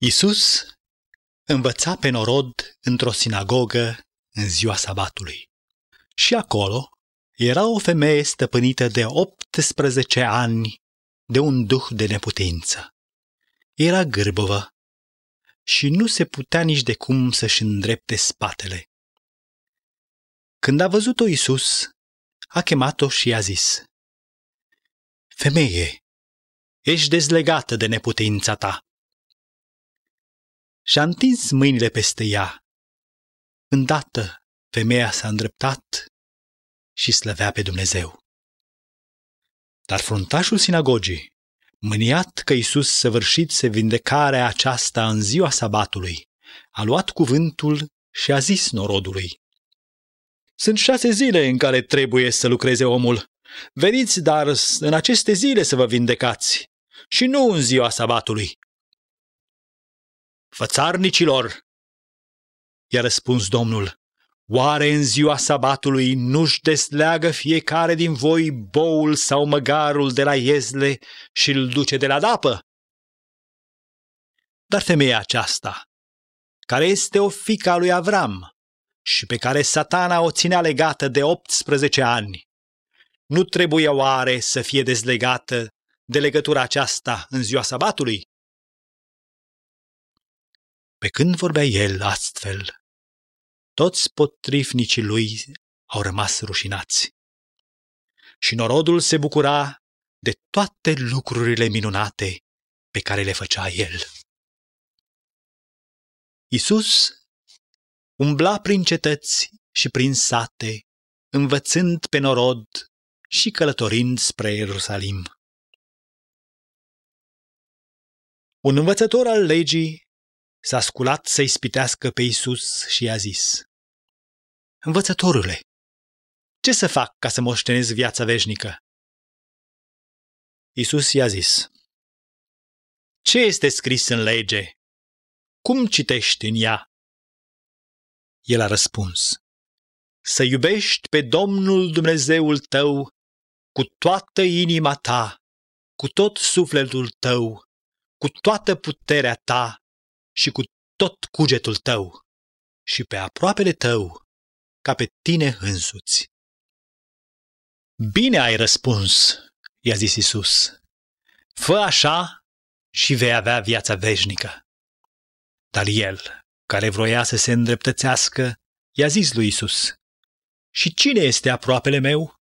Iisus învăța pe norod într-o sinagogă în ziua sabatului. Și acolo era o femeie stăpânită de 18 ani de un duh de neputință. Era gârbovă și nu se putea nici de cum să-și îndrepte spatele. Când a văzut-o Iisus, a chemat-o și i-a zis: „Femeie, ești dezlegată de neputința ta.” Și-a întins mâinile peste ea. Îndată femeia s-a îndreptat și slăvea pe Dumnezeu. Dar fruntașul sinagogii, mâniat că Iisus săvârșise vindecarea aceasta în ziua sabatului, a luat cuvântul și a zis norodului: „Sunt 6 zile în care trebuie să lucreze omul. Veniți dar în aceste zile să vă vindecați și nu în ziua sabatului.” „Fățarnicilor!” i-a răspuns Domnul, „oare în ziua sabatului nu-și desleagă fiecare din voi boul sau măgarul de la iezle și îl duce de la dapă? Dar femeia aceasta, care este o fiică a lui Avram și pe care Satana o ținea legată de 18 ani, nu trebuie oare să fie dezlegată de legătura aceasta în ziua sabatului?” Pe când vorbea el astfel, toți potrivnicii lui au rămas rușinați. Și norodul se bucura de toate lucrurile minunate pe care le făcea el. Iisus umbla prin cetăți și prin sate, învățând pe norod și călătorind spre Ierusalim. Un învățător al legii s-a sculat să ispitească pe Iisus și i-a zis: „Învățătorule, ce să fac ca să moștenesc viața veșnică?” Iisus i-a zis: „Ce este scris în lege? Cum citești în ea?” El a răspuns: „Să iubești pe Domnul Dumnezeul tău cu toată inima ta, cu tot sufletul tău, cu toată puterea ta și cu tot cugetul tău, și pe aproapele tău ca pe tine însuți.” „Bine ai răspuns”, i-a zis Iisus, „fă așa și vei avea viața veșnică.” Dar el, care vroia să se îndreptățească, i-a zis lui Iisus: „Și cine este aproapele meu?”